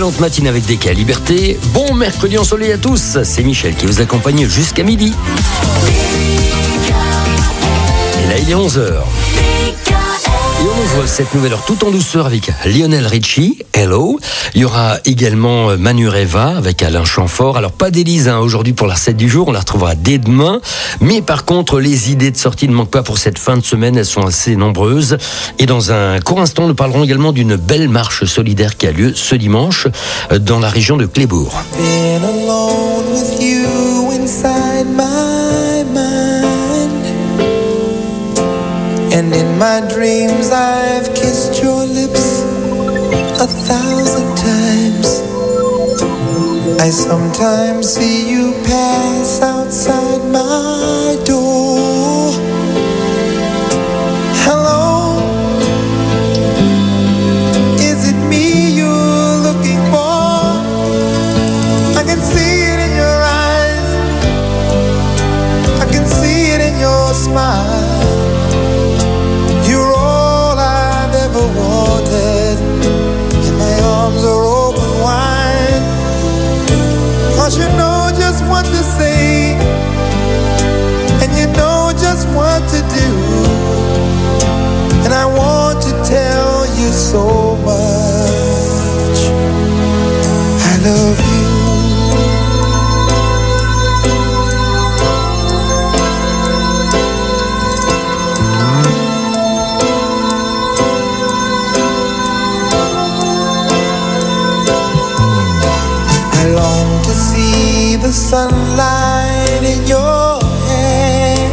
excellente matinée avec DK Liberté. Bon mercredi ensoleillé à tous. C'est Michel qui vous accompagne jusqu'à midi. Et là, il est 11h. Et on ouvre cette nouvelle heure tout en douceur avec Lionel Richie, Hello. Il y aura également Manureva avec Alain Chamfort. Alors pas d'Élise aujourd'hui pour la recette du jour, on la retrouvera dès demain. Mais par contre, les idées de sortie ne manquent pas pour cette fin de semaine, elles sont assez nombreuses. Et dans un court instant, nous parlerons également d'une belle marche solidaire qui a lieu ce dimanche dans la région de Clébourg. And in my dreams I've kissed your lips 1,000 times. I sometimes see you pass outside my door. Hello, is it me you're looking for? I can see it in your eyes, I can see it in your smile. Wanted, and my arms are open wide, 'cause you know just what to say, and you know just what to do, and I want to tell you so much. I love you. The sunlight in your hair,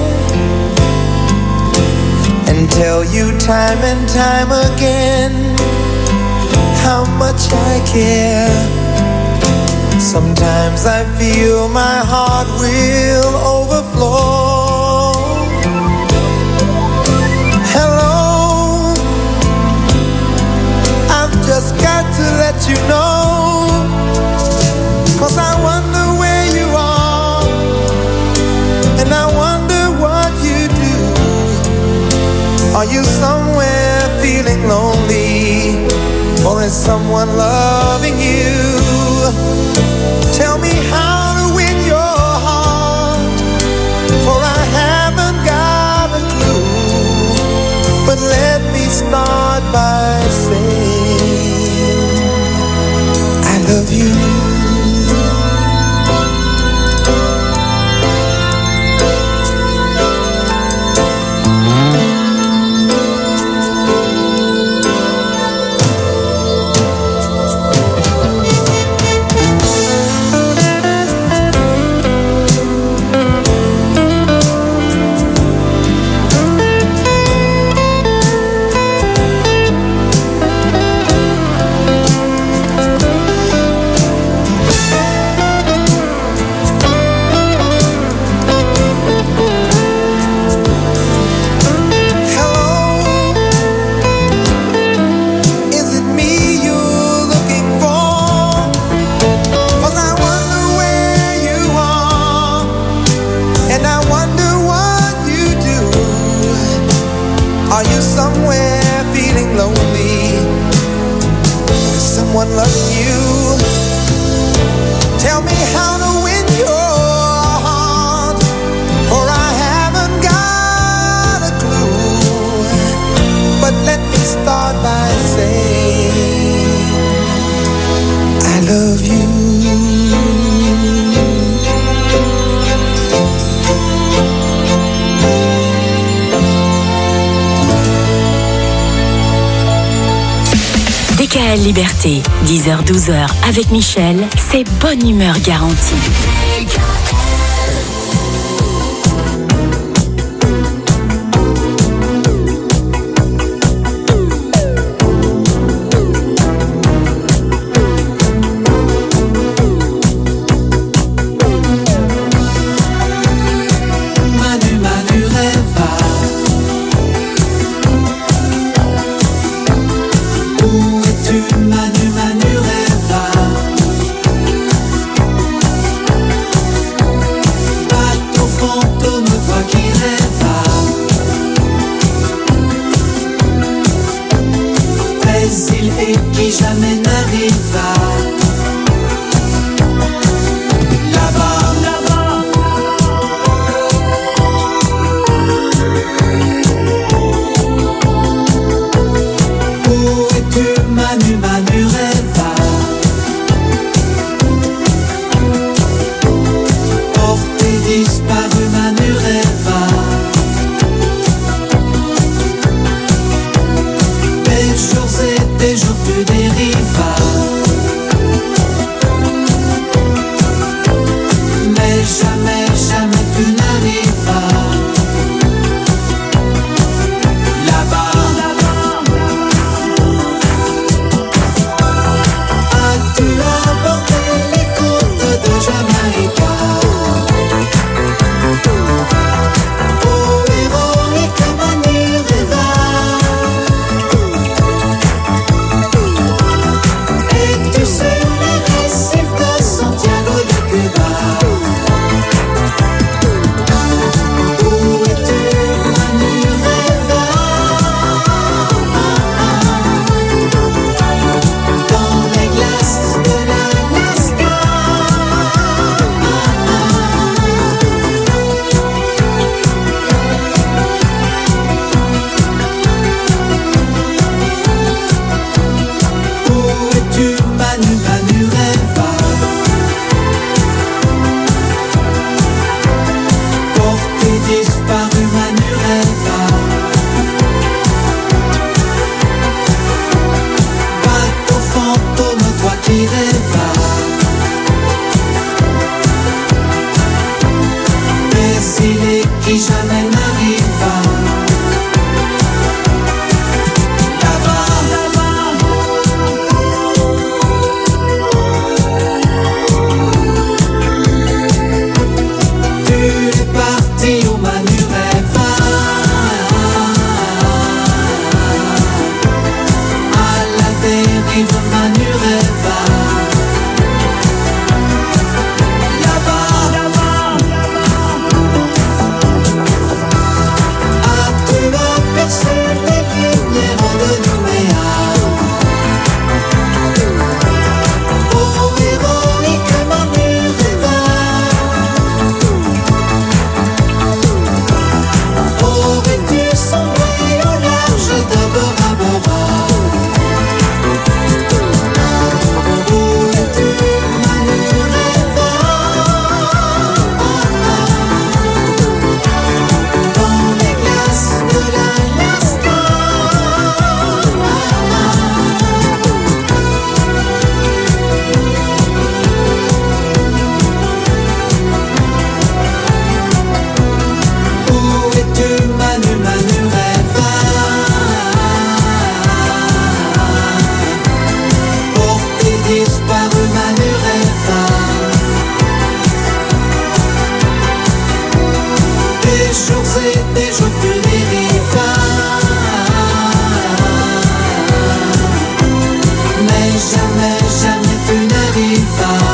and tell you time and time again how much I care. Sometimes I feel my heart will overflow. Hello, I've just got to let you know, 'cause I wonder and I wonder what you do. Are you somewhere feeling lonely, or is someone loving you? Tell me how to win your heart, for I haven't got a clue. But let me start by saying I love you. Liberté, 10h-12h avec Michel, c'est bonne humeur garantie. Manureva. des jours plus délicats. Mais jamais, jamais tu n'arriveras.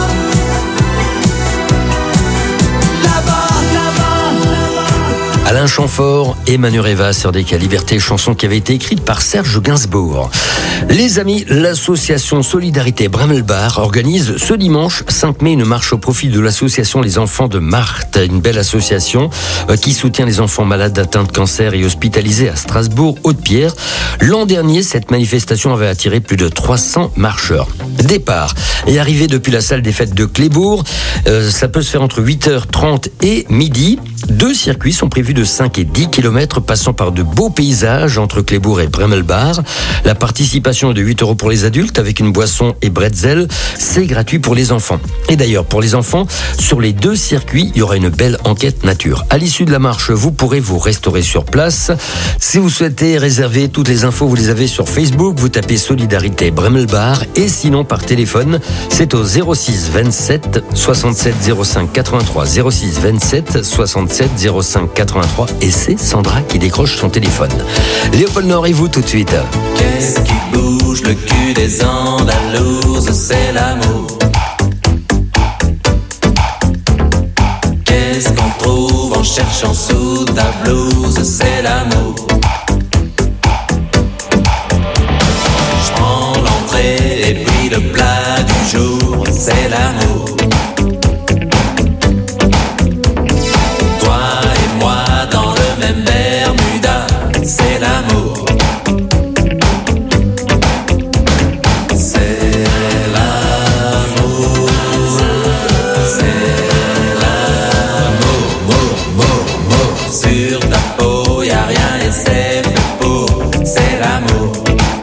Alain Chamfort et Manu Reva sur DK Liberté, chanson qui avait été écrite par Serge Gainsbourg. Les amis, l'association Solidarité Brammelbar organise ce dimanche 5 mai une marche au profit de l'association Les Enfants de Marthe, une belle association qui soutient les enfants malades atteints de cancer et hospitalisés à Strasbourg, Haute-Pierre. L'an dernier, cette manifestation avait attiré plus de 300 marcheurs. Départ et arrivée depuis la salle des fêtes de Clébourg, ça peut se faire entre 8h30 et midi. 2 circuits sont prévus de 5 et 10 km, passant par de beaux paysages entre Clébourg et Brammelbar. La participation est de 8 € pour les adultes, avec une boisson et bretzel. C'est gratuit pour les enfants. Et d'ailleurs, pour les enfants, sur les 2 circuits, il y aura une belle enquête nature. À l'issue de la marche, vous pourrez vous restaurer sur place. Si vous souhaitez réserver toutes les infos, vous les avez sur Facebook. Vous tapez Solidarité Brammelbar. Et sinon, par téléphone, c'est au 06 27 67 05 83. 06 27 67 05 83. Et c'est Sandra qui décroche son téléphone. Léopold Nord et vous tout de suite. Qu'est-ce qui bouge le cul des Andalouses? C'est l'amour. Qu'est-ce qu'on trouve en cherchant sous ta blouse? C'est l'amour. Je prends l'entrée et puis le plat du jour. C'est l'amour. Toi et moi dans le même Bermuda. C'est l'amour. Sur ta peau, y'a rien et c'est fait pour. C'est l'amour.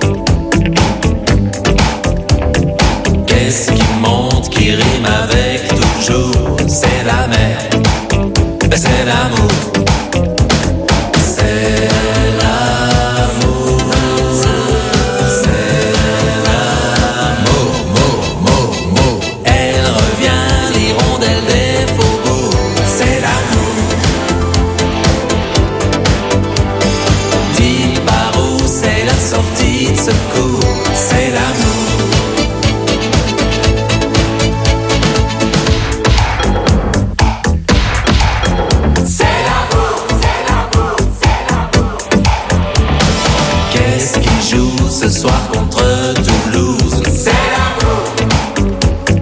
Qu'est-ce qui monte, qui rime avec toujours? C'est la mer. C'est l'amour. C'est l'amour. C'est l'amour. Elle revient, l'hirondelle des faubourgs. C'est l'amour. Dis par où c'est la sortie de secours. C'est l'amour. Qu'est-ce qui joue ce soir contre Toulouse? C'est l'amour.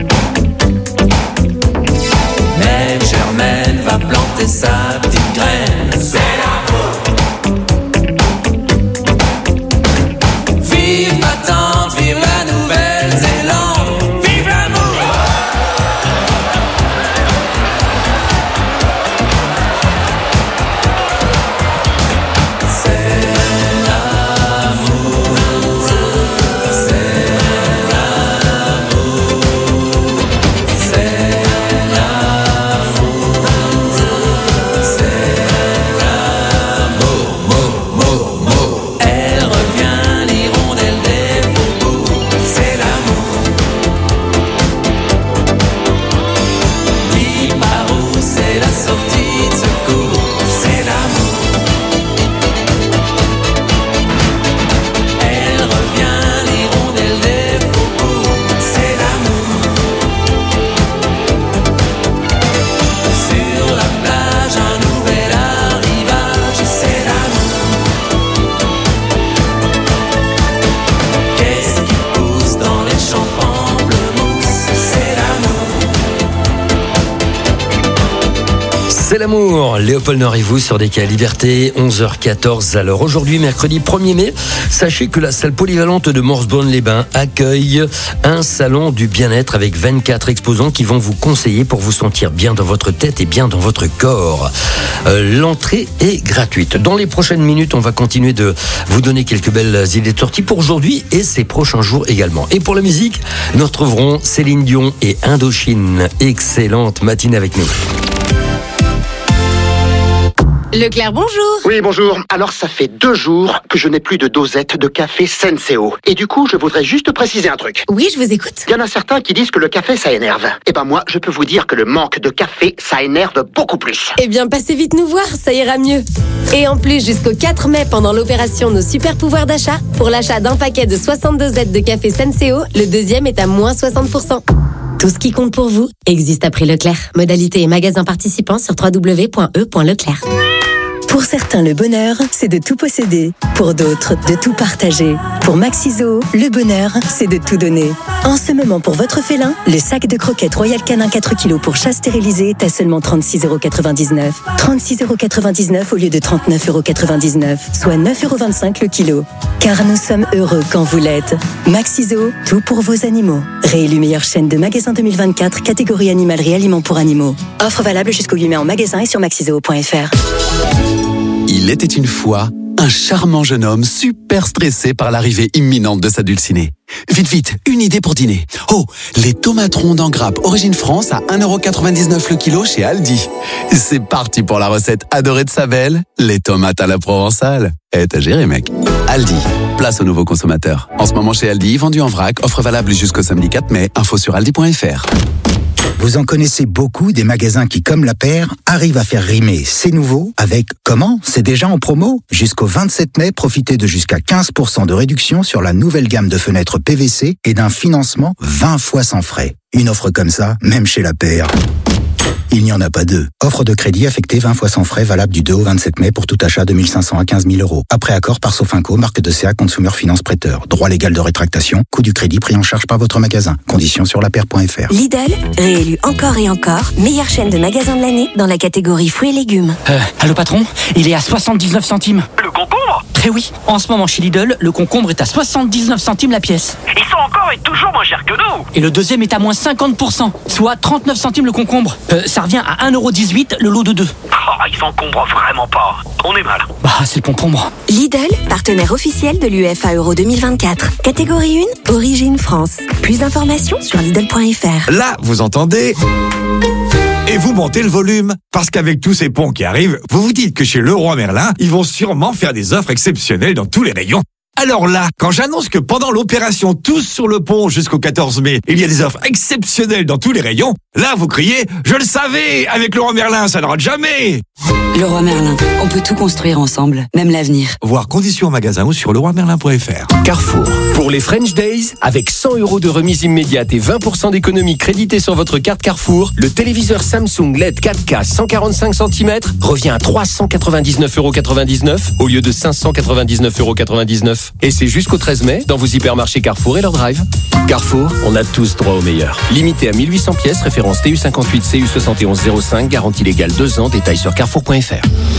Même Germaine va planter sa petite graine. C'est l'amour. Vive ma tante, vive la Nouvelle-Zélande, vive l'amour. C'est elle revient, l'hirondelle des faubourgs. C'est l'amour. Dis par où c'est la sortie de secours. C'est l'amour. Elle revient, l'hirondelle des faubourgs. C'est l'amour. Sur la plage, un nouvel arrivage. C'est l'amour. Qu'est-ce qui pousse dans les champs pamplemousses? C'est l'amour. C'est l'amour. Léopold Nord et vous sur DK Liberté, 11h14 à l'heure. Aujourd'hui, mercredi 1er mai, sachez que la salle polyvalente de Morsbonne-les-Bains accueille un salon du bien-être avec 24 exposants qui vont vous conseiller pour vous sentir bien dans votre tête et bien dans votre corps. L'entrée est gratuite. Dans les prochaines minutes, on va continuer de vous donner quelques belles idées de sortie pour aujourd'hui et ces prochains jours également. Et pour la musique, nous retrouverons Céline Dion et Indochine. Excellente matinée avec nous. Leclerc, bonjour. Oui, bonjour. Alors, ça fait 2 jours que je n'ai plus de dosette de café Senseo. Et du coup, je voudrais juste préciser un truc. Oui, je vous écoute. Il y en a certains qui disent que le café, ça énerve. Eh ben moi, je peux vous dire que le manque de café, ça énerve beaucoup plus. Eh bien, passez vite nous voir, ça ira mieux. Et en plus, jusqu'au 4 mai, pendant l'opération Nos Super Pouvoirs d'achat, pour l'achat d'un paquet de 60 dosettes de café Senseo, le deuxième est à moins 60%. Tout ce qui compte pour vous existe à prix Leclerc. Modalité et magasins participants sur www.e.leclerc. Pour certains, le bonheur, c'est de tout posséder. Pour d'autres, de tout partager. Pour Maxiso, le bonheur, c'est de tout donner. En ce moment, pour votre félin, le sac de croquettes Royal Canin 4 kg pour chat stérilisé est à seulement 36,99 €. 36,99 € au lieu de 39,99 €, soit 9,25 € le kilo. Car nous sommes heureux quand vous l'êtes. Maxiso, tout pour vos animaux. Réélu meilleure chaîne de magasins 2024, catégorie animalerie aliments pour animaux. Offre valable jusqu'au 8 mai en magasin et sur maxiso.fr. Il était une fois un charmant jeune homme super stressé par l'arrivée imminente de sa dulcinée. Vite, vite, une idée pour dîner. Oh, les tomates rondes en grappe origine France à 1,99 € le kilo chez Aldi. C'est parti pour la recette adorée de sa belle, les tomates à la provençale. T'as géré, mec. Aldi, place aux nouveaux consommateurs. En ce moment chez Aldi, vendu en vrac, offre valable jusqu'au samedi 4 mai, info sur aldi.fr. Vous en connaissez beaucoup des magasins qui, comme La Paire, arrivent à faire rimer c'est nouveau avec comment c'est déjà en promo. Jusqu'au 27 mai, profitez de jusqu'à 15% de réduction sur la nouvelle gamme de fenêtres PVC et d'un financement 20 fois sans frais. Une offre comme ça, même chez La Paire, il n'y en a pas deux. Offre de crédit affectée 20 fois sans frais, valable du 2 au 27 mai pour tout achat de 1 500 à 15 000 €. Après accord par Sofinco, marque de CA Consumer Finance Prêteur. Droit légal de rétractation, coût du crédit pris en charge par votre magasin. Conditions sur lapaire.fr. Lidl, réélu encore et encore, meilleure chaîne de magasins de l'année dans la catégorie fruits et légumes. Allô patron, il est à 79 centimes. Le concombre ? Eh oui, en ce moment chez Lidl, le concombre est à 79 centimes la pièce. Ils sont encore et toujours moins chers que nous. Et le deuxième est à moins 50%, soit 39 centimes le concombre. Ça revient à 1,18 € le lot de 2. Oh, ils s'encombrent vraiment pas. On est mal. Bah, c'est le concombre. Lidl, partenaire officiel de l'UEFA Euro 2024. Catégorie 1, origine France. Plus d'informations sur Lidl.fr. Là, vous entendez ? Et vous montez le volume. Parce qu'avec tous ces ponts qui arrivent, vous vous dites que chez Leroy Merlin, ils vont sûrement faire des offres exceptionnelles dans tous les rayons. Alors là, quand j'annonce que pendant l'opération Tous sur le pont jusqu'au 14 mai, il y a des offres exceptionnelles dans tous les rayons, là vous criez « Je le savais, avec Leroy Merlin, ça ne rate jamais !» Leroy Merlin, on peut tout construire ensemble, même l'avenir. Voir conditions en magasin ou sur leroymerlin.fr. Carrefour, pour les French Days, avec 100 € de remise immédiate et 20% d'économie créditée sur votre carte Carrefour, le téléviseur Samsung LED 4K 145 cm revient à 399,99 € au lieu de 599,99 €. Et c'est jusqu'au 13 mai dans vos hypermarchés Carrefour et leur drive. Carrefour, on a tous droit au meilleur. Limité à 1800 pièces, référence TU58 CU7105, garantie légale 2 ans, détails sur carrefour.fr.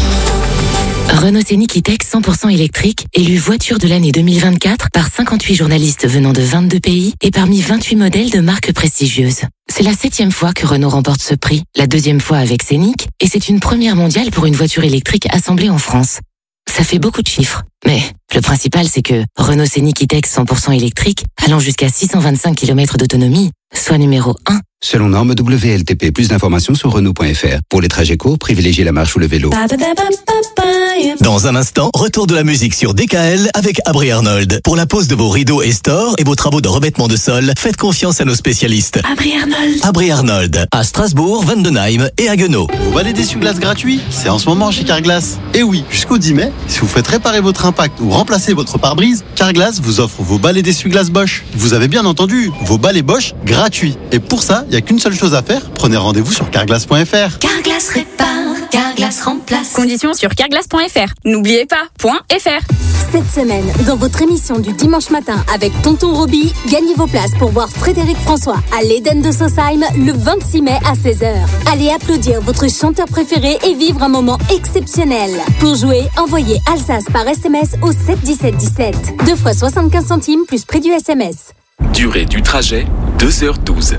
Renault Scénic E-Tech 100% électrique, élu voiture de l'année 2024 par 58 journalistes venant de 22 pays et parmi 28 modèles de marques prestigieuses. C'est la 7e fois que Renault remporte ce prix, la 2e fois avec Scénic, et c'est une première mondiale pour une voiture électrique assemblée en France. Ça fait beaucoup de chiffres, mais le principal c'est que Renault Scénic E-Tech 100% électrique, allant jusqu'à 625 km d'autonomie, soit numéro 1. Selon norme WLTP, plus d'informations sur Renault.fr. Pour les trajets courts, privilégiez la marche ou le vélo. Dans un instant, retour de la musique sur DKL avec Abri Arnold. Pour la pose de vos rideaux et stores et vos travaux de revêtement de sol, faites confiance à nos spécialistes. Abri Arnold. Abri Arnold, à Strasbourg, Vendenheim et Haguenau. Vos balais d'essuie-glace gratuits, c'est en ce moment chez Carglass. Et oui, jusqu'au 10 mai, si vous faites réparer votre impact ou remplacer votre pare-brise, Carglass vous offre vos balais d'essuie-glace Bosch. Vous avez bien entendu, vos balais Bosch gratuits. Et pour ça, il n'y a qu'une seule chose à faire, prenez rendez-vous sur carglass.fr. Carglass répare, Carglass remplace. Conditions sur carglass.fr. N'oubliez pas, .fr. Cette semaine, dans votre émission du dimanche matin avec Tonton Roby, gagnez vos places pour voir Frédéric François à l'Éden de Sausheim le 26 mai à 16h. Allez applaudir votre chanteur préféré et vivre un moment exceptionnel. Pour jouer, envoyez Alsace par SMS au 7 17 17. 2 fois 75 centimes plus prix du SMS. Durée du trajet, 2h12.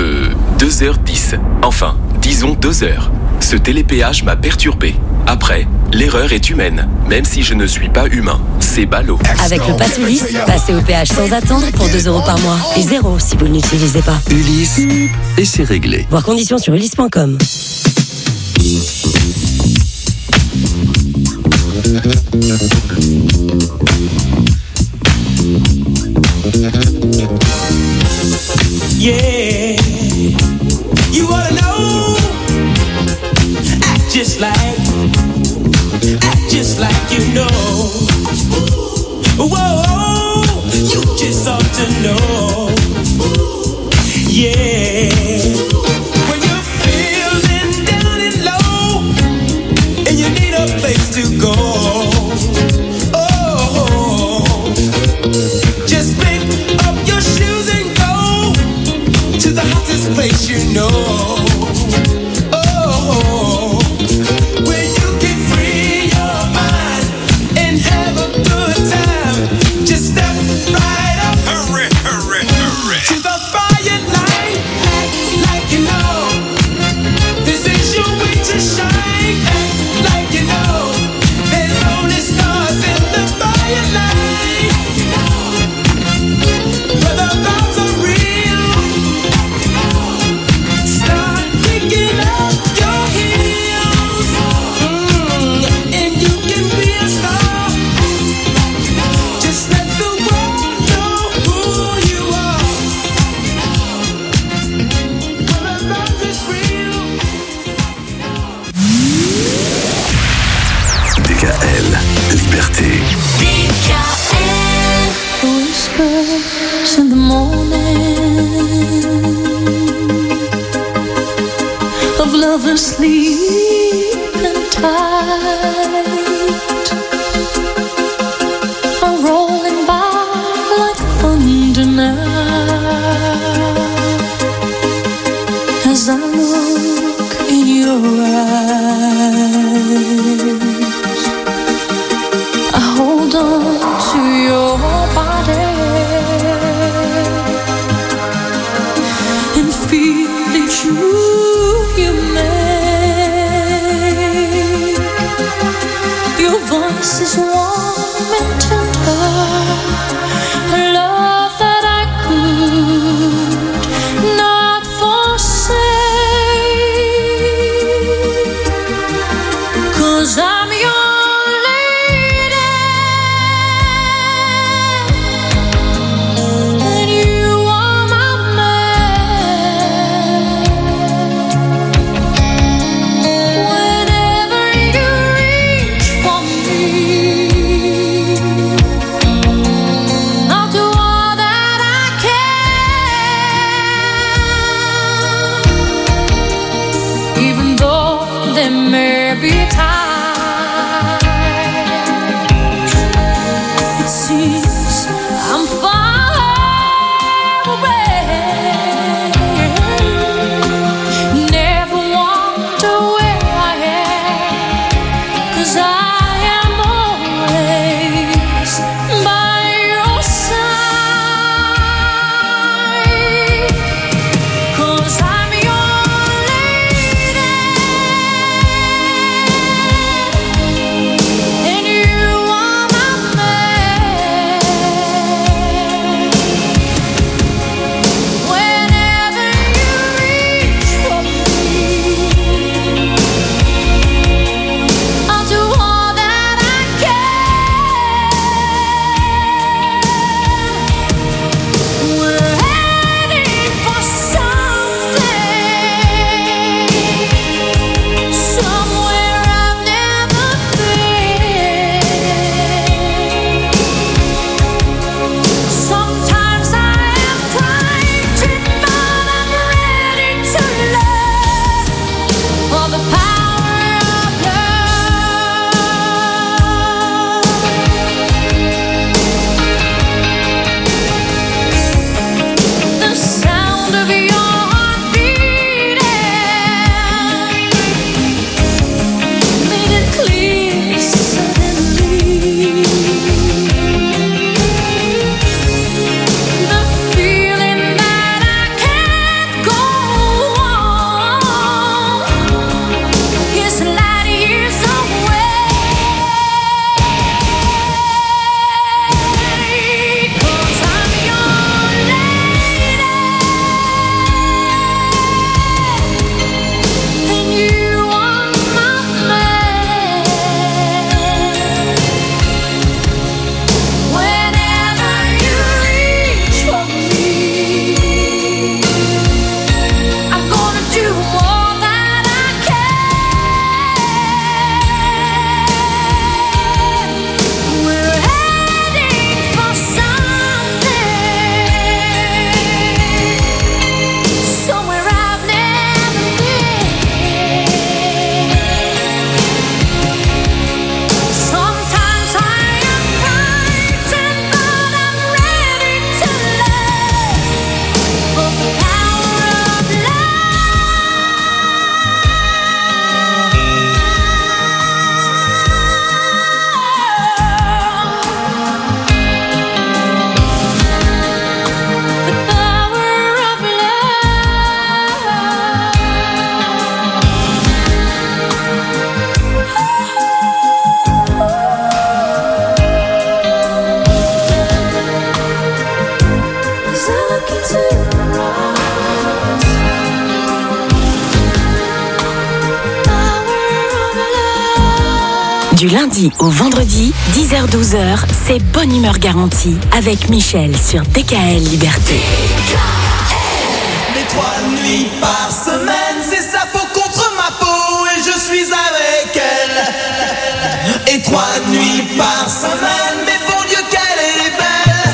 2h10. Enfin, disons 2 heures. Ce télépéage m'a perturbé. Après, l'erreur est humaine, même si je ne suis pas humain. C'est ballot. Avec le Pass Ulysse, passez au péage sans attendre pour 2 € par mois. Et 0 si vous ne l'utilisez pas. Ulysse, et c'est réglé. Voir conditions sur ulysse.com. Yeah, you wanna know? Act just like you know. Whoa, you just ought to know. Yeah, when you're feeling down and low and you need a place to go. Oh, just pick up your shoes and go to the hottest place you know. In the morning of lovers sleeping tight are rolling by like thunder now as I look in your eyes. I hold on to your body and feel the truth you make. Your voice is warm and tender, a love that I could not forsake, 'cause I'm your Du lundi au vendredi, 10h-12h, c'est bonne humeur garantie avec Michel sur DKL Liberté. Mais 3 nuits par semaine, c'est sa peau contre ma peau et je suis avec elle. Et 3 nuits par semaine, mais bon Dieu qu'elle est belle.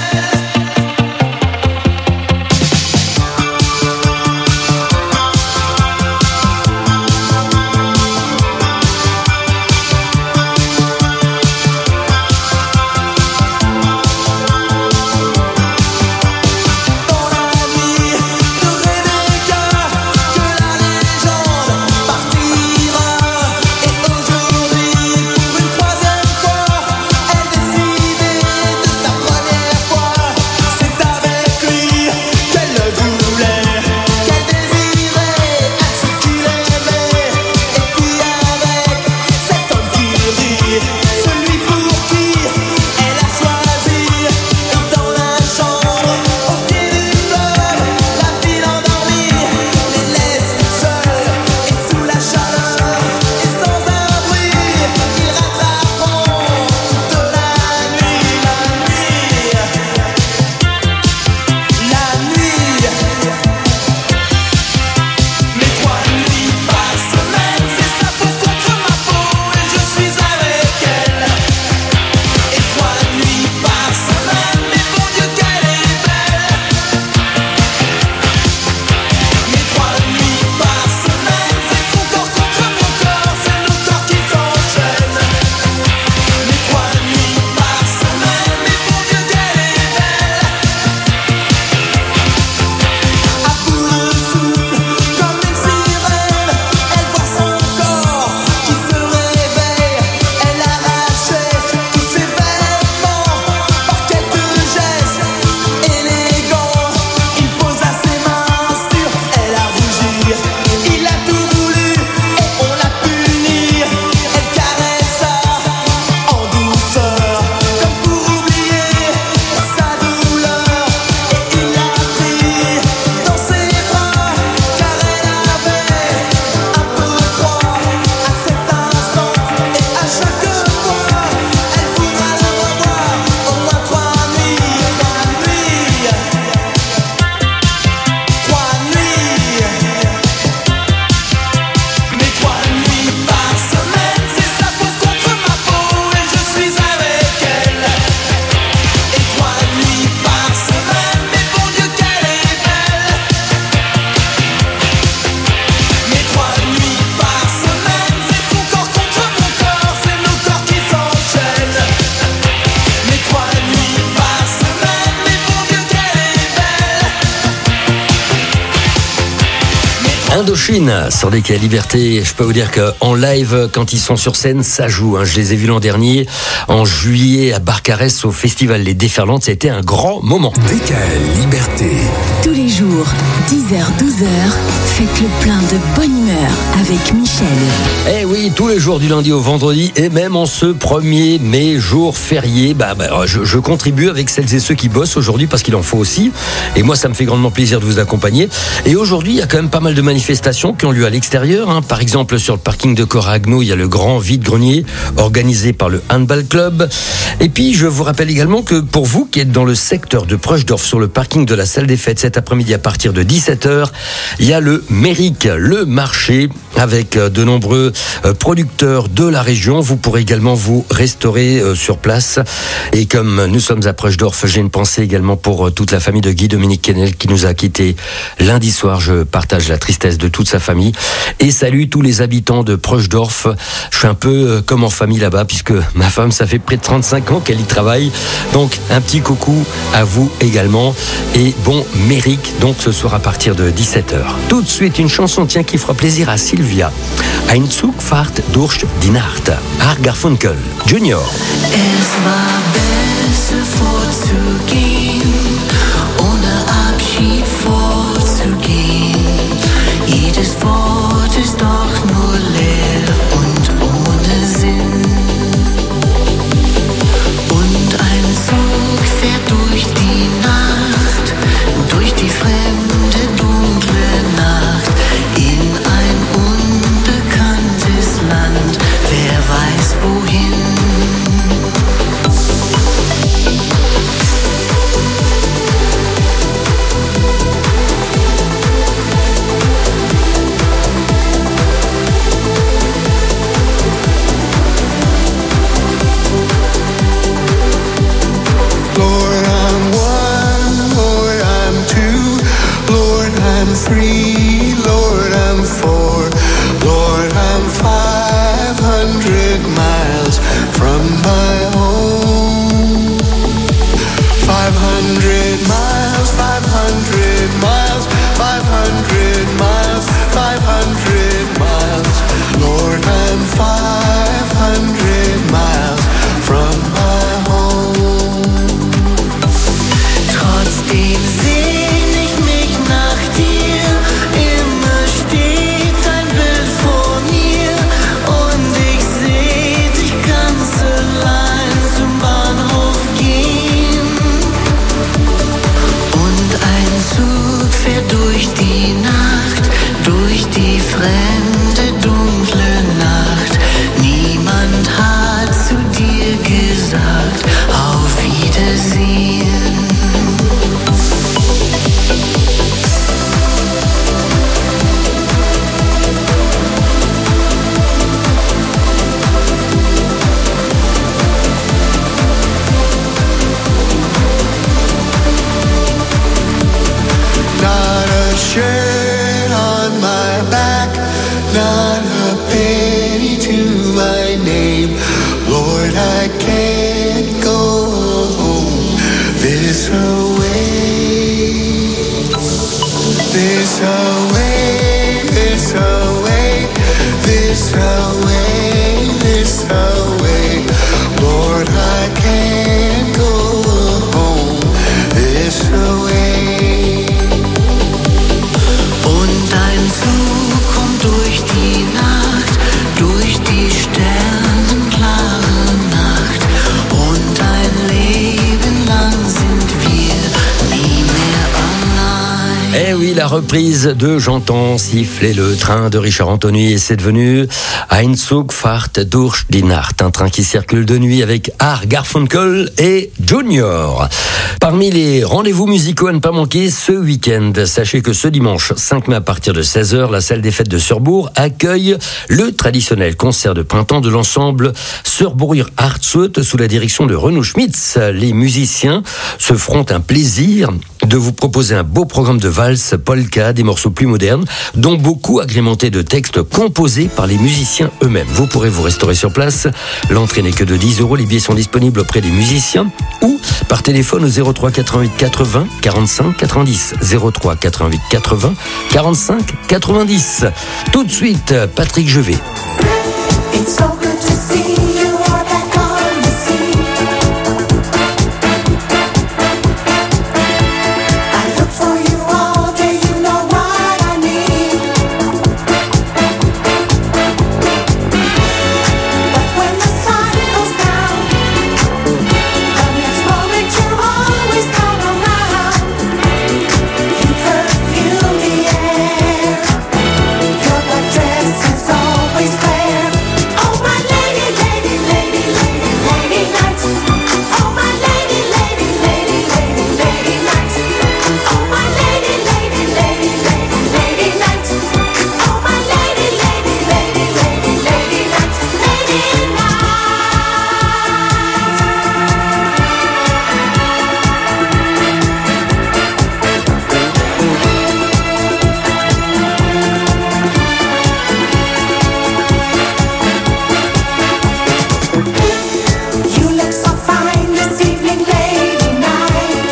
Indochine sur DKL Liberté. Je peux vous dire qu'en live, quand ils sont sur scène, ça joue. Je les ai vus l'an dernier, en juillet, à Barcarès, au festival Les Déferlantes. Ça a été un grand moment. DKL Liberté. Tous les jours, 10h-12h, faites le plein de bonne humeur avec Michel. Eh oui, tous les jours du lundi au vendredi et même en ce 1er mai, jour férié, je contribue avec celles et ceux qui bossent aujourd'hui parce qu'il en faut aussi. Et moi, ça me fait grandement plaisir de vous accompagner. Et aujourd'hui, il y a quand même pas mal de manifestations qui ont lieu à l'extérieur. Par exemple, sur le parking de Coragno, il y a le grand vide-grenier organisé par le Handball Club. Et puis, je vous rappelle également que pour vous qui êtes dans le secteur de Preusdorf, sur le parking de la salle des fêtes, cet après-midi à partir de 17h, il y a le Méric, le marché, avec de nombreux producteurs de la région. Vous pourrez également vous restaurer sur place. Et comme nous sommes à Preusdorf, j'ai une pensée également pour toute la famille de Guy-Dominique Kennel qui nous a quittés lundi soir. Je partage la tristesse de toute sa famille et salue tous les habitants de Preusdorf. Je suis un peu comme en famille là-bas puisque ma femme, ça fait près de 35 ans qu'elle y travaille. Donc un petit coucou à vous également et bon Méric, donc ce soir à partir de 17h. Tout de suite une chanson qui fera plaisir à Sylvia. Ein Zug fahrt durch die Nacht. Art Garfunkel Junior. Es war besser vorzugehen, ohne Abschied vorzugehen. Jedes Wort ist doch nur leer und ohne Sinn. Und ein Zug fährt durch die Nacht, durch die fremde, dunkle Nacht, in ein unbekanntes Land. Wer weiß wohin. la reprise de J'entends siffler le train de Richard Anthony et c'est devenu Ein Zug fährt durch die Nacht, un train qui circule de nuit avec Art Garfunkel et Junior. Parmi les rendez-vous musicaux à ne pas manquer ce week-end, sachez que ce dimanche 5 mai à partir de 16h, la salle des fêtes de Surbourg accueille le traditionnel concert de printemps de l'ensemble Surbourger Hartsuit sous la direction de Renaud Schmitz. Les musiciens se feront un plaisir de vous proposer un beau programme de valses, polka, des morceaux plus modernes, dont beaucoup agrémentés de textes composés par les musiciens eux-mêmes. Vous pourrez vous restaurer sur place. L'entrée n'est que de 10 €. Les billets sont disponibles auprès des musiciens ou par téléphone au 03 88 80 45 90. 03 88 80 45 90. Tout de suite, Patrick Jevet. It's so good to see you are back on the scene. I look for you all day, you know what I need. But when the sun goes down, the next moment you're always come around. You perfume the air, your black dress is always fair. Oh my lady, lady, lady, lady, lady night. Oh my lady, lady, lady, lady, lady night. Oh my lady, lady, lady, lady, lady night. Oh my lady, lady, lady, lady, lady night. Lady night. You look so fine this evening, lady night.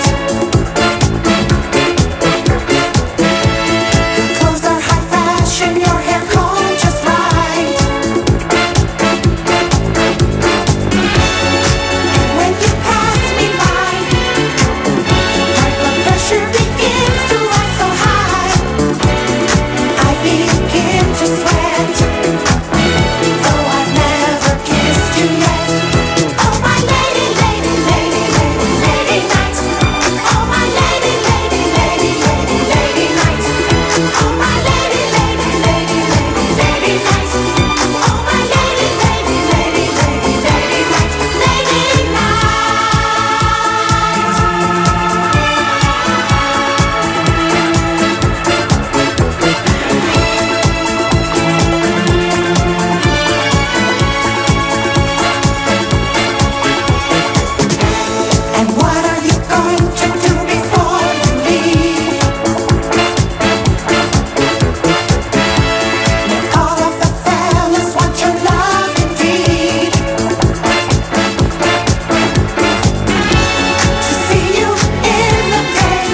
Your clothes are high fashion, your hair combed just right. And when you pass me by, my blood pressure begins to rise so high. I begin to sweat, though I've never kissed you yet. Oh my lady, lady, lady, lady, lady night. Oh my lady, lady, lady, lady, lady night. Oh my lady, lady, lady, lady, lady night. Oh my lady, lady, lady, lady, lady night. Lady night. And what are you going to do before you leave? All of the fellas want your love indeed. To see you in the day,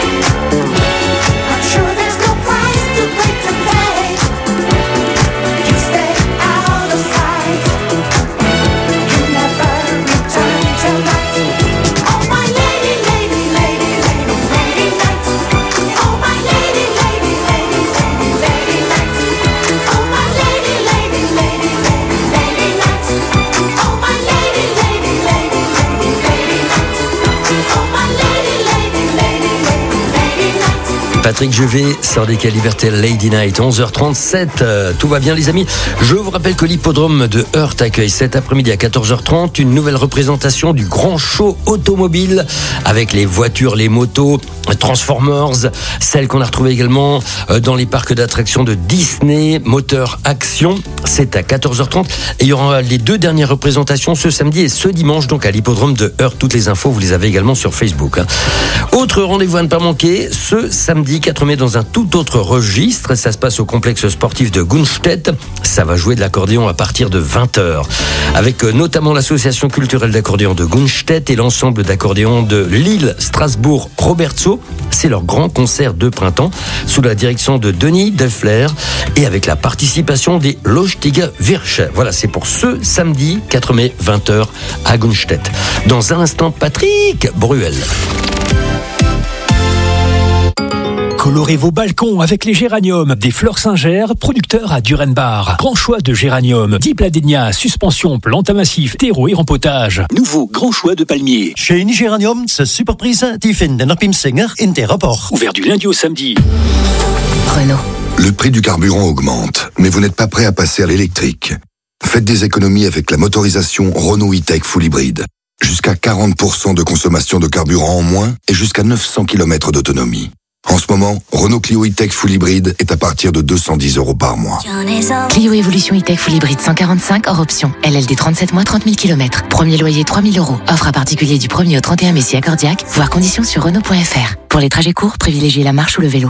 I'm sure there's no price too great to pay. You stay out of sight, you never return till night. Oh my lady, lady, lady, lady, lady night. Oh my lady, lady, lady, lady, lady night. Oh my lady, lady, lady, lady, lady night. Oh my lady, lady, lady, lady, lady night. Oh my lady, lady, lady, lady, lady night. Patrick Jevet sort des Liberté Lady Night, 11h37. Tout va bien les amis. Je vous rappelle que l'hippodrome de Heurt accueille cet après-midi à 14h30 une nouvelle représentation du grand show automobile avec les voitures, les motos, Transformers, celles qu'on a retrouvées également dans les parcs d'attractions de Disney, Moteur Action. C'est à 14h30 et il y aura les deux dernières représentations ce samedi et ce dimanche donc à l'hippodrome de Heurt. Toutes les infos, vous les avez également sur Facebook. Autre rendez-vous à ne pas manquer, ce samedi 4 mai dans un tout autre registre. Ça se passe au complexe sportif de Gunstedt. Ça va jouer de l'accordéon à partir de 20h. Avec notamment l'association culturelle d'accordéon de Gunstedt et l'ensemble d'accordéon de Lille, Strasbourg, Robertso. C'est leur grand concert de printemps sous la direction de Denis Delfler et avec la participation des Lochtiger Wirche. Voilà, c'est pour ce samedi 4 mai 20h à Gunstedt. Dans un instant, Patrick Bruel. Colorez vos balcons avec les géraniums des Fleurs Singer, producteurs à Durenbar. Grand choix de géraniums, dipladénia, suspension, plantes à massif, terreau et rempotage. Nouveau grand choix de palmiers. Chez Géranium, ce superprise, die finden op im Singer in der rapport. Ouvert du lundi au samedi. Renault. Le prix du carburant augmente, mais vous n'êtes pas prêt à passer à l'électrique. Faites des économies avec la motorisation Renault E-Tech Full Hybrid. Jusqu'à 40% de consommation de carburant en moins et jusqu'à 900 km d'autonomie. En ce moment, Renault Clio E-Tech Full Hybrid est à partir de 210 € par mois. Clio Evolution E-Tech Full Hybrid 145 hors option. LLD 37 mois, 30 000 km. Premier loyer 3 000 €. Offre à particulier du 1er au 31 mai si accordiaque. Voir conditions sur Renault.fr. Pour les trajets courts, privilégiez la marche ou le vélo.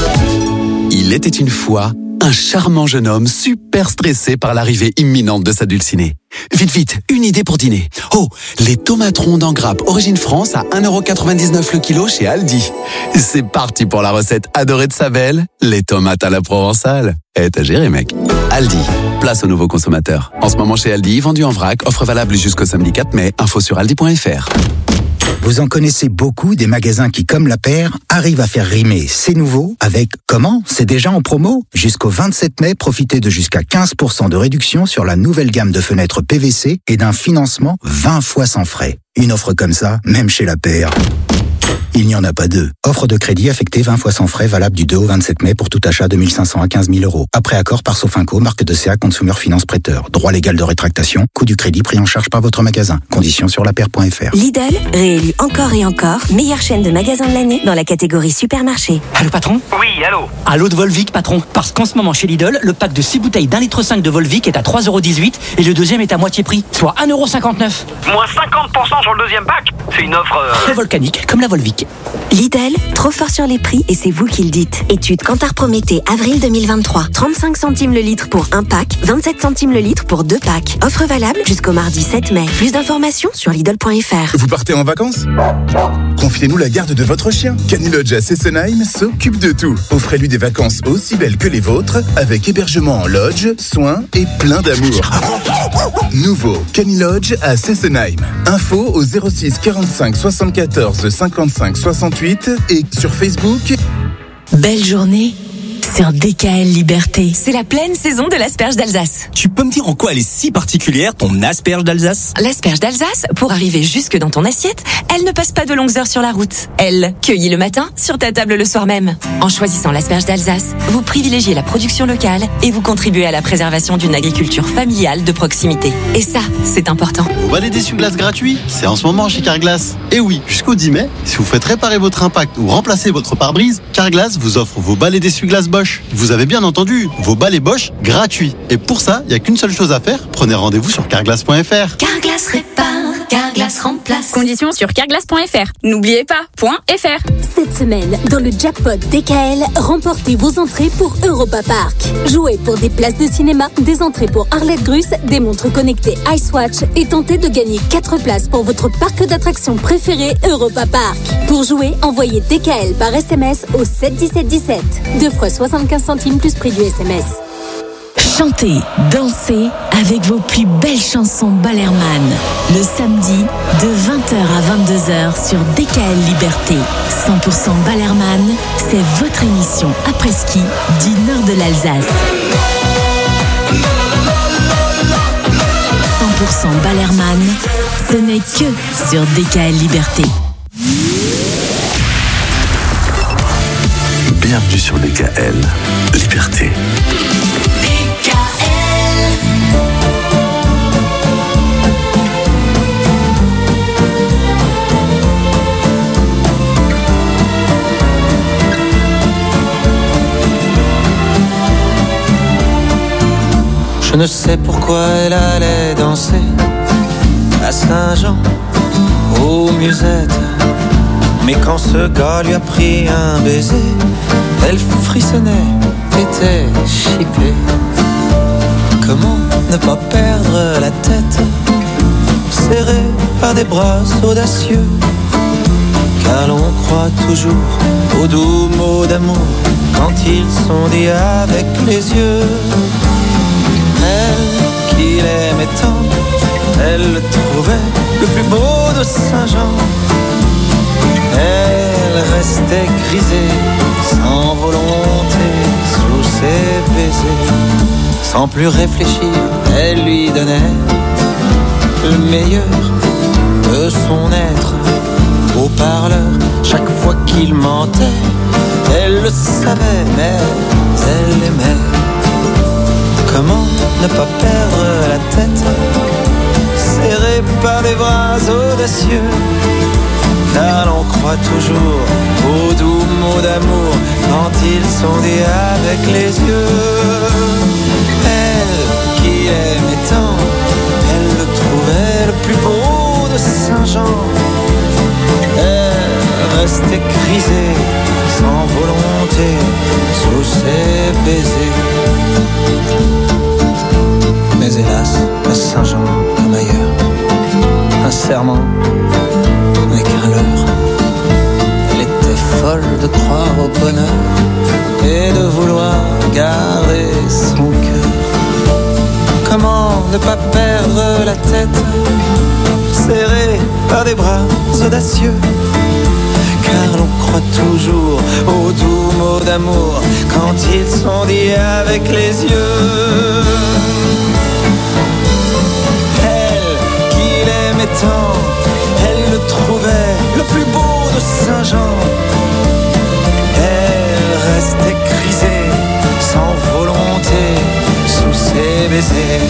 Il était une fois un charmant jeune homme super stressé par l'arrivée imminente de sa dulcinée. Vite, vite, une idée pour dîner. Oh, les tomates rondes en grappe Origine France à 1,99 € le kilo chez Aldi. C'est parti pour la recette adorée de sa belle, les tomates à la provençale. T'as géré, mec. Aldi, place aux nouveaux consommateurs. En ce moment chez Aldi, vendu en vrac, offre valable jusqu'au samedi 4 mai. Info sur aldi.fr. Vous en connaissez beaucoup des magasins qui, comme la paire, arrivent à faire rimer c'est nouveau avec comment c'est déjà en promo. Jusqu'au 27 mai, profitez de jusqu'à 15% de réduction sur la nouvelle gamme de fenêtres PVC et d'un financement 20 fois sans frais. Une offre comme ça, même chez la paire, il n'y en a pas deux. Offre de crédit affectée 20 fois sans frais, valable du 2 au 27 mai pour tout achat de 1 500 à 15 000 €. Après accord par Sofinco, marque de CA Consumer Finance Prêteur. Droit légal de rétractation, coût du crédit pris en charge par votre magasin. Conditions sur lapaire.fr. Lidl, réélu encore et encore, meilleure chaîne de magasins de l'année dans la catégorie supermarché. Allô patron? Oui, allô? Allô de Volvic patron. Parce qu'en ce moment chez Lidl, le pack de 6 bouteilles d'1,5 litre de Volvic est à 3,18 € et le deuxième est à moitié prix, soit 1,59 €. Moins 50% sur le deuxième pack? C'est une offre... Très volcanique, comme la Volvic. Lidl, trop fort sur les prix et c'est vous qui le dites. Étude Kantar Prométhée, avril 2023. 35 centimes le litre pour un pack, 27 centimes le litre pour 2 packs. Offre valable jusqu'au mardi 7 mai. Plus d'informations sur Lidl.fr. Vous partez en vacances? Confiez-nous la garde de votre chien. Canilodge à Sessenheim s'occupe de tout. Offrez-lui des vacances aussi belles que les vôtres, avec hébergement en lodge, soins et plein d'amour. Nouveau Canilodge à Sessenheim. Info au 06 45 74 55 68 et sur Facebook. Belle journée sur DKL Liberté. C'est la pleine saison de l'asperge d'Alsace. Tu peux me dire en quoi elle est si particulière, ton asperge d'Alsace? L'asperge d'Alsace, pour arriver jusque dans ton assiette, elle ne passe pas de longues heures sur la route. Elle, cueillie le matin, sur ta table le soir même. En choisissant l'asperge d'Alsace, vous privilégiez la production locale et vous contribuez à la préservation d'une agriculture familiale de proximité. Et ça, c'est important. Vos balais d'essuie-glace gratuits, c'est en ce moment chez Carglass. Et oui, jusqu'au 10 mai, si vous faites réparer votre impact ou remplacer votre pare-brise, Carglass vous offre vos balais d'essuie-glace Bosch. Vous avez bien entendu, vos balais Bosch gratuits. Et pour ça, il n'y a qu'une seule chose à faire, prenez rendez-vous sur carglass.fr. Carglass répare, Carglass remplace. Conditions sur carglass.fr. N'oubliez pas, .fr. Cette semaine, dans le jackpot DKL, remportez vos entrées pour Europa Park. Jouez pour des places de cinéma, des entrées pour Arlette Gruss, des montres connectées Icewatch et tentez de gagner 4 places pour votre parc d'attractions préféré Europa Park. Pour jouer, envoyez DKL par SMS au 7 17 17. 2 fois 75 centimes plus prix du SMS. Chantez, dansez avec vos plus belles chansons Ballerman. Le samedi de 20h à 22h sur DKL Liberté. 100% Ballerman, c'est votre émission après-ski du nord de l'Alsace. 100% Ballerman, ce n'est que sur DKL Liberté. Bienvenue sur DKL Liberté. Je ne sais pourquoi elle allait danser à Saint-Jean, aux musettes. Mais quand ce gars lui a pris un baiser, elle frissonnait, était chippée. Comment ne pas perdre la tête, serrée par des bras audacieux, car l'on croit toujours aux doux mots d'amour quand ils sont dits avec les yeux. Elle qu'il aimait tant, elle le trouvait le plus beau de Saint-Jean. Elle restait restait grisée, sans volonté, sous ses baisers. Sans plus réfléchir, elle lui donnait le meilleur de son être. Au parleur, chaque fois qu'il mentait, elle le savait, mais elle aimait. Comment ne pas perdre la tête, serré par des bras audacieux, car l'on croit toujours aux doux mots d'amour quand ils sont dits avec les yeux. Elle qui aimait tant, elle le trouvait le plus beau de Saint-Jean. Elle restait grisée, sans volonté, sous ses baisers. Mais hélas, à Saint-Jean, comme ailleurs, un serment n'est qu'un leurre. Elle était folle de croire au bonheur et de vouloir garer son cœur. Comment ne pas perdre la tête, serré par des bras audacieux, car l'on croit toujours aux doux mots d'amour quand ils sont dits avec les yeux. Elle qu'il aimait tant, elle le trouvait le plus beau de Saint-Jean. Elle restait grisée, sans volonté, sous ses baisers.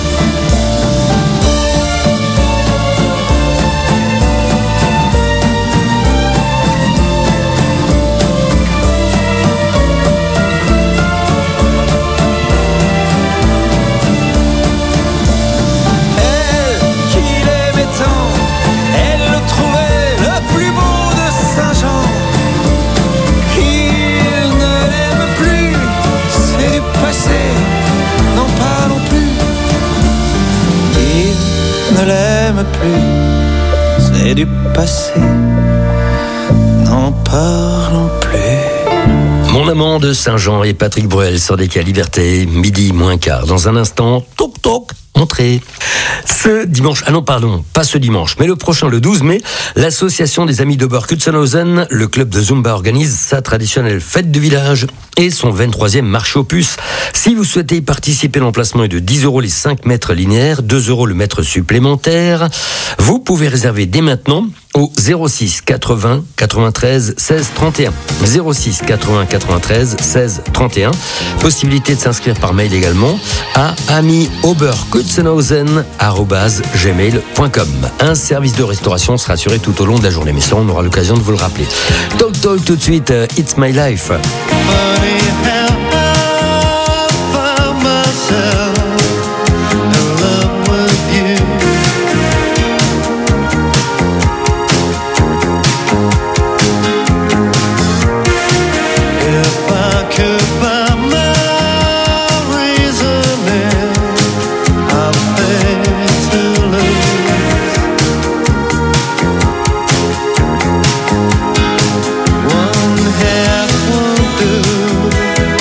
Ne l'aime plus, c'est du passé, n'en parlons plus. Mon amant de Saint-Jean et Patrick Bruel sur DK Liberté, midi moins quart. Dans un instant, toc toc, entrée. Ce dimanche, ah non pardon, pas ce dimanche, mais le prochain, le 12 mai, l'association des Amis d'Oberkutzenhausen, le club de Zumba organise sa traditionnelle fête du village et son 23e marché aux puces. Si vous souhaitez y participer, l'emplacement est de 10 € les 5 mètres linéaires, 2 € le mètre supplémentaire. Vous pouvez réserver dès maintenant au 06 80 93 16 31. 06 80 93 16 31. Possibilité de s'inscrire par mail également à amioberkutzenhausen@gmail.com. Un service de restauration sera assuré tout au long de la journée, mais ça on aura l'occasion de vous le rappeler. Talk Talk tout de suite, It's My Life. One half won't do.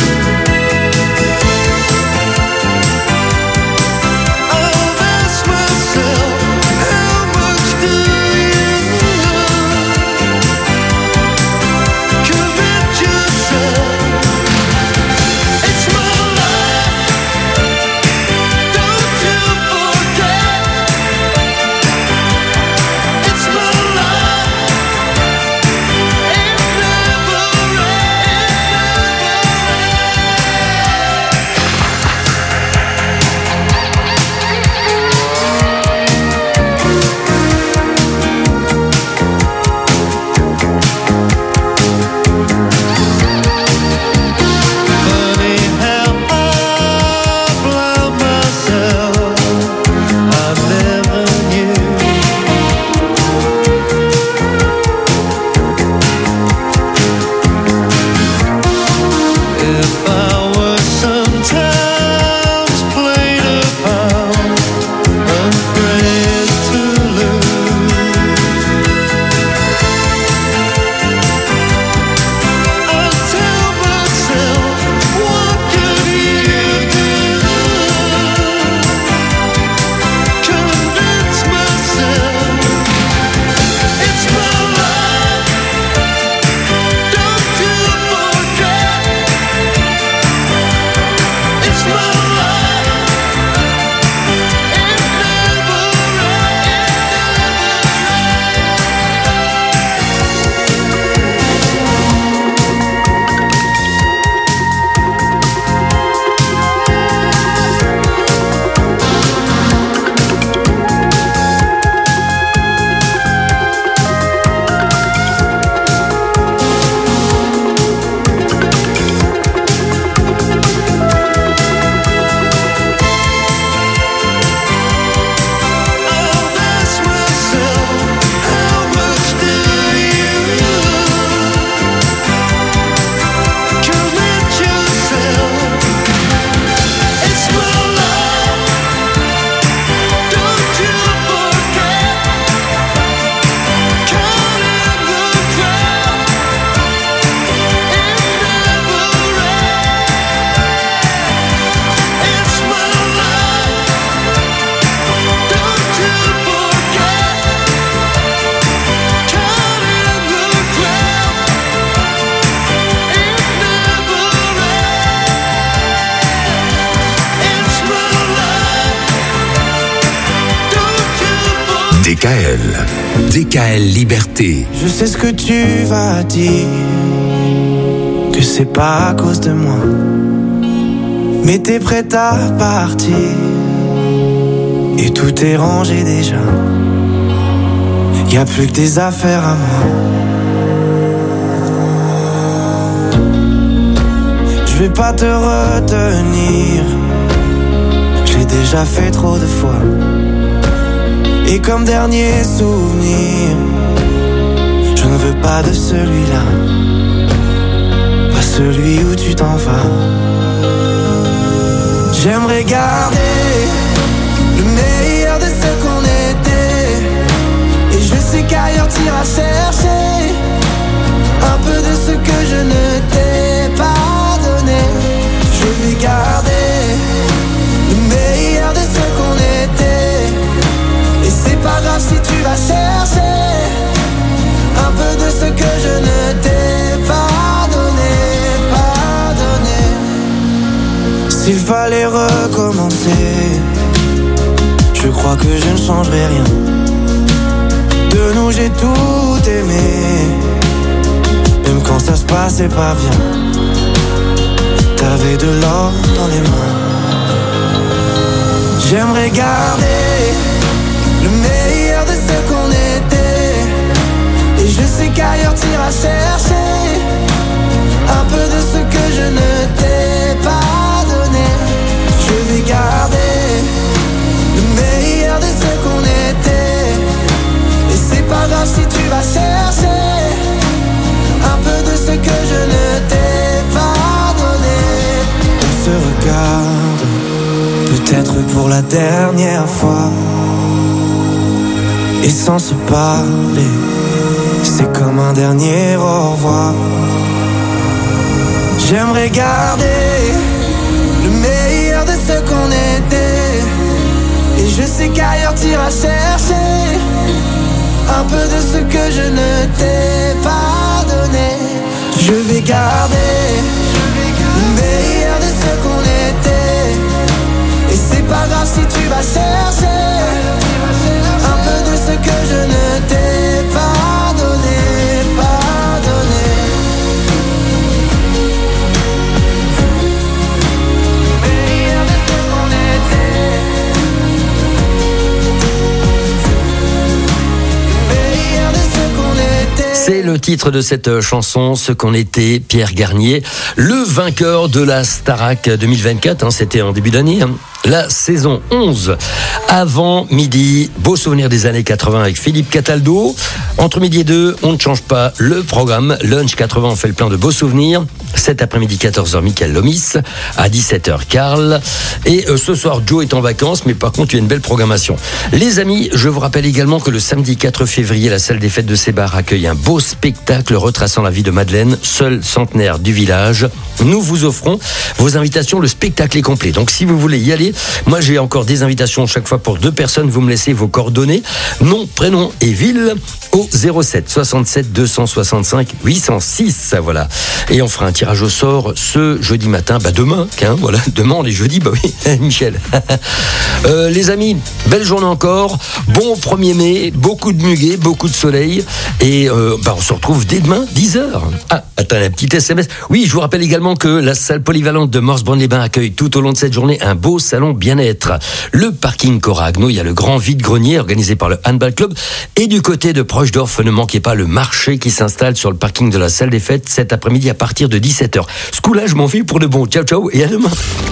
DKL. DKL Liberté. Je sais ce que tu vas dire, que c'est pas à cause de moi, mais t'es prête à partir, et tout est rangé déjà. Y a plus que des affaires à moi. Je vais pas te retenir, j'ai déjà fait trop de fois. Et comme dernier souvenir, je ne veux pas de celui-là, pas celui où tu t'en vas. J'aimerais garder le meilleur de ce qu'on était, et je sais qu'ailleurs t'iras chercher un peu de ce que je ne t'ai pas donné. Je vais garder le meilleur de ce qu'on était, et c'est pas grave si tu vas chercher un peu de ce que je ne t'ai pas donné, pas donné. S'il fallait recommencer, je crois que je ne changerai rien. De nous j'ai tout aimé, même quand ça se passait pas bien. T'avais de l'or dans les mains. J'aimerais garder le meilleur de ce qu'on était, et je sais qu'ailleurs t'iras chercher un peu de ce que je ne t'ai pas donné. Je vais garder le meilleur de ce qu'on était, et c'est pas grave si tu vas chercher un peu de ce que je ne t'ai pas donné. On se regarde, peut-être pour la dernière fois, et sans se parler, c'est comme un dernier au revoir. J'aimerais garder le meilleur de ce qu'on était, et je sais qu'ailleurs t'iras chercher un peu de ce que je ne t'ai pas donné. Je vais garder le meilleur de ce qu'on était, et c'est pas grave si tu vas chercher un peu de ce que je ne t'ai pas donné, pas donné. Meilleur de ce qu'on était, meilleur de ce qu'on était. C'est le titre de cette chanson, Ce qu'on était, Pierre Garnier, le vainqueur de la Starac 2024, c'était en début d'année, la saison 11. Avant midi, beau souvenir des années 80 avec Philippe Cataldo. Entre midi et 2, on ne change pas le programme. Lunch 80, on fait le plein de beaux souvenirs. Cet après-midi, 14h, Mickaël Lomis. À 17h, Karl. Et ce soir, Joe est en vacances, mais par contre, il y a une belle programmation. Les amis, je vous rappelle également que le samedi 4 février, la salle des fêtes de Sébar accueille un beau spectacle retraçant la vie de Madeleine, seule centenaire du village. Nous vous offrons vos invitations, le spectacle est complet. Donc si vous voulez y aller, moi j'ai encore des invitations chaque fois pour 2 personnes. Vous me laissez vos coordonnées, nom, prénom et ville au 07 67 265 806. Voilà. Et on fera un tirage au sort ce jeudi matin, demain, voilà, demain on est jeudi, oui, Michel. Les amis, belle journée encore, bon 1er mai, beaucoup de muguet, beaucoup de soleil, et on se retrouve dès demain, 10h. Ah, attends, un petit SMS. Oui, je vous rappelle également que la salle polyvalente de Morse-Brunn-les-Bains accueille tout au long de cette journée un beau salon bien-être. Le parking Coragno, il y a le grand vide-grenier organisé par le Handball Club, et du côté de Prochdorf, ne manquez pas le marché qui s'installe sur le parking de la salle des fêtes cet après-midi à partir de 17h. Ce coup-là, je m'en vais pour de bon. Ciao, ciao, et à demain.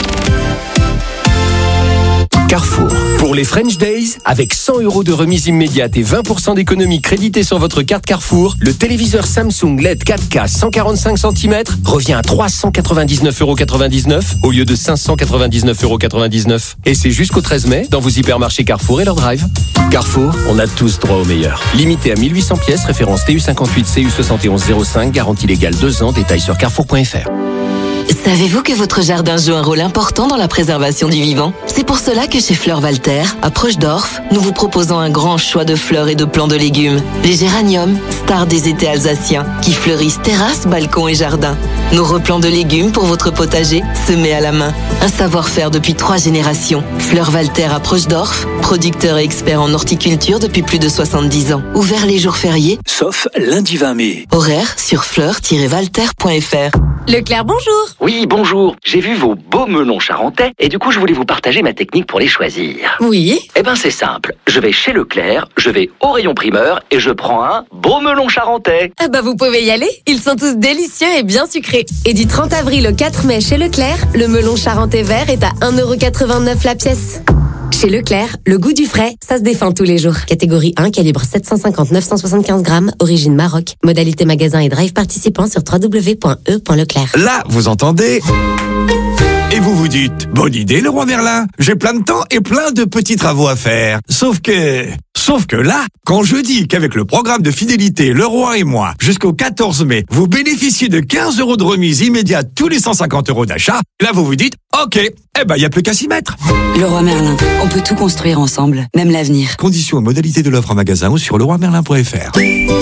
Carrefour. Pour les French Days, avec 100 € de remise immédiate et 20% d'économie créditée sur votre carte Carrefour, le téléviseur Samsung LED 4K 145 cm revient à 399,99 € au lieu de 599,99 €. Et c'est jusqu'au 13 mai dans vos hypermarchés Carrefour et leur drive. Carrefour, on a tous droit au meilleur. Limité à 1800 pièces, référence TU58 CU7105, garantie légale 2 ans, détails sur carrefour.fr. Savez-vous que votre jardin joue un rôle important dans la préservation du vivant? C'est pour cela que chez Fleurs Walter, à Proche-d'Orf, nous vous proposons un grand choix de fleurs et de plants de légumes. Les géraniums, stars des étés alsaciens, qui fleurissent terrasses, balcons et jardins. Nos replants de légumes pour votre potager, semés à la main. Un savoir-faire depuis 3 générations. Fleurs Walter à Proche-d'Orf, producteur et expert en horticulture depuis plus de 70 ans. Ouvert les jours fériés, sauf lundi 20 mai. Horaire sur fleurs-walter.fr. Leclerc, bonjour. Oui, bonjour. J'ai vu vos beaux melons charentais et du coup, je voulais vous partager ma technique pour les choisir. Oui. Eh ben, c'est simple. Je vais chez Leclerc, je vais au rayon primeur et je prends un beau melon charentais. Ah bah, vous pouvez y aller. Ils sont tous délicieux et bien sucrés. Et du 30 avril au 4 mai chez Leclerc, le melon charentais vert est à 1,89 € la pièce. Chez Leclerc, le goût du frais, ça se défend tous les jours. Catégorie 1, calibre 750-975 grammes, origine Maroc. Modalité magasin et drive participant sur www.e.leclerc. Là, vous entendez ? Et vous vous dites, bonne idée Leroy Merlin, j'ai plein de temps et plein de petits travaux à faire. Sauf que là, quand je dis qu'avec le programme de fidélité Leroy et moi, jusqu'au 14 mai, vous bénéficiez de 15 € de remise immédiate tous les 150 € d'achat, là vous vous dites, ok, eh ben y a plus qu'à s'y mettre. Leroy Merlin, on peut tout construire ensemble, même l'avenir. Conditions et modalités de l'offre en magasin ou sur leroymerlin.fr.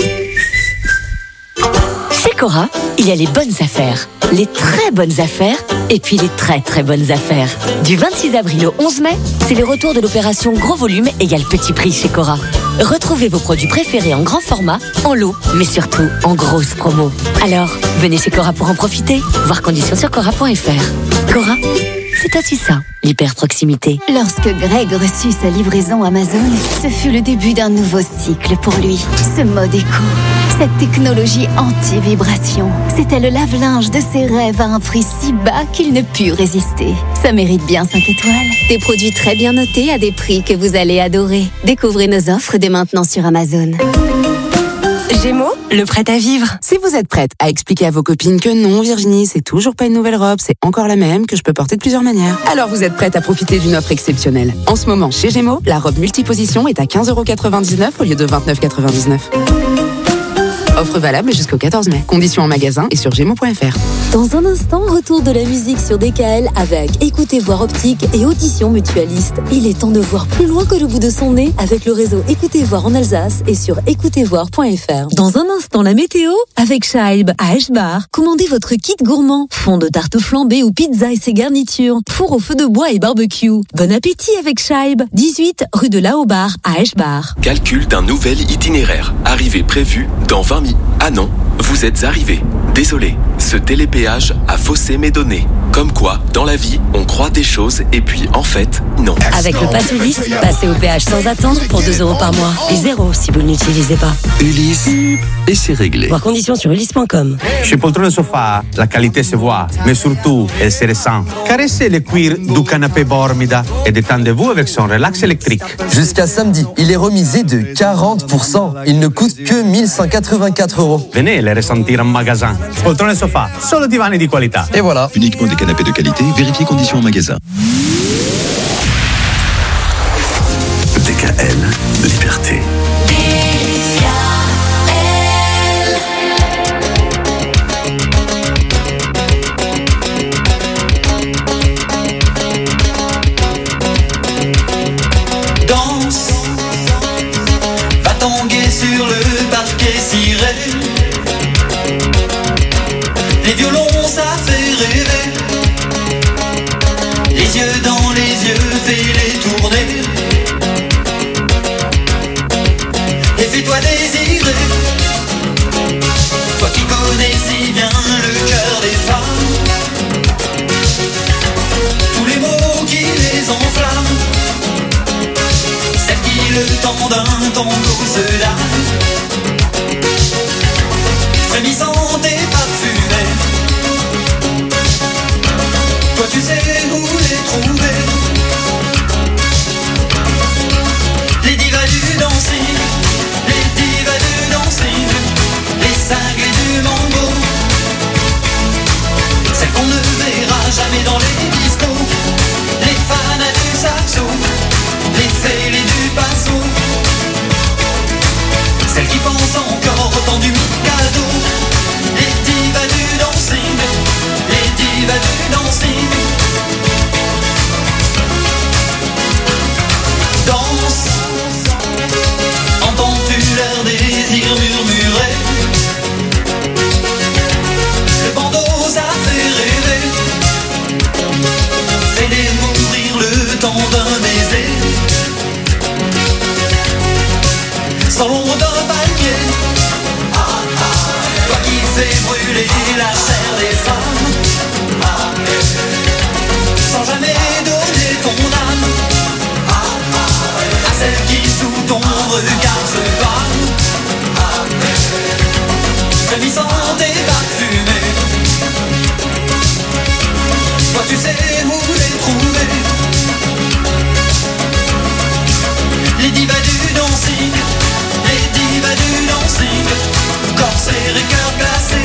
Chez Cora, il y a les bonnes affaires, les très bonnes affaires et puis les très très bonnes affaires. Du 26 avril au 11 mai, c'est le retour de l'opération Gros Volume égale Petit Prix chez Cora. Retrouvez vos produits préférés en grand format, en lot, mais surtout en grosse promo. Alors, venez chez Cora pour en profiter. Voir conditions sur cora.fr. Cora, c'est aussi ça, l'hyper-proximité. Lorsque Greg reçut sa livraison Amazon, ce fut le début d'un nouveau cycle pour lui. Ce mode éco, cette technologie anti-vibration, c'était le lave-linge de ses rêves à un prix si bas qu'il ne put résister. Ça mérite bien 5 étoiles. Des produits très bien notés à des prix que vous allez adorer. Découvrez nos offres dès maintenant sur Amazon. Gémeaux, le prêt à vivre. Si vous êtes prête à expliquer à vos copines que non, Virginie, c'est toujours pas une nouvelle robe, c'est encore la même, que je peux porter de plusieurs manières, alors vous êtes prête à profiter d'une offre exceptionnelle. En ce moment, chez Gémeaux, la robe multiposition est à 15,99 € au lieu de 29,99 €. Offre valable jusqu'au 14 mai. Conditions en magasin et sur gémeaux.fr. Dans un instant, retour de la musique sur DKL avec Écoutez Voir Optique et Audition Mutualiste. Il est temps de voir plus loin que le bout de son nez avec le réseau Écoutez Voir en Alsace et sur écoutezvoir.fr. Dans un instant, la météo avec Scheib à Eschbar. Commandez votre kit gourmand. Fond de tarte flambée ou pizza et ses garnitures. Four au feu de bois et barbecue. Bon appétit avec Scheib. 18 rue de Laobar à Eschbar. Calcul d'un nouvel itinéraire. Arrivée prévue dans 20 minutes. Ah non, vous êtes arrivé. Désolé, ce télépéage a faussé mes données. Comme quoi, dans la vie, on croit des choses et puis en fait, non. Avec le Pass Ulysse, passez au péage sans attendre pour 2 € par mois. Et 0 si vous ne l'utilisez pas. Ulysse, et c'est réglé. Voir conditions sur ulysse.com. Chez Poltrone Sofa, la qualité se voit, mais surtout, elle se ressent. Caressez le cuir du canapé Bormida et détendez-vous avec son relax électrique. Jusqu'à samedi, il est remisé de 40%. Il ne coûte que 1184 €. Venez les ressentir en magasin. Poltrone Sofa, solo divani di qualità. Et voilà. Uniquement des canapés de qualité, vérifiez conditions en magasin. DKL, liberté. Danse, va tanguer sur le parquet ciré. Les violons, ça fait rêver. Les yeux dans les yeux, fais-les tourner. Et fais-toi désirer. Toi qui connais si bien le cœur des femmes. Tous les mots qui les enflamment. Celles qui le temps d'un tango se lament. Frémissante et parfumée. Toi tu sais où les trouver. Les divas du dancing, les divas du dancing, les cinglés du mambo. Celles qu'on ne verra jamais dans les discos. Les fans du saxo, les fêlés du passo. danse. Entends-tu leur désir murmurer? Le bandeau ça fait rêver, fais-les mourir le temps d'un baiser. Sans l'ombre d'un palmier, toi qui fais brûler la chair des femmes, sans jamais donner ton âme à celle qui sous ton regard se bat, frémissante et parfumée. Toi tu sais où les trouver, les divas du dancing, les divas du dancing, corsaires et cœur glacé.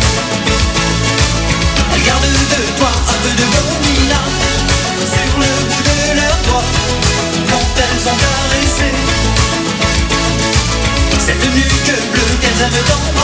Elles gardent de toi un peu de gomina sur le bout de leurs doigts quand elles ont caressé cette nuque bleue qu'elles aiment tant.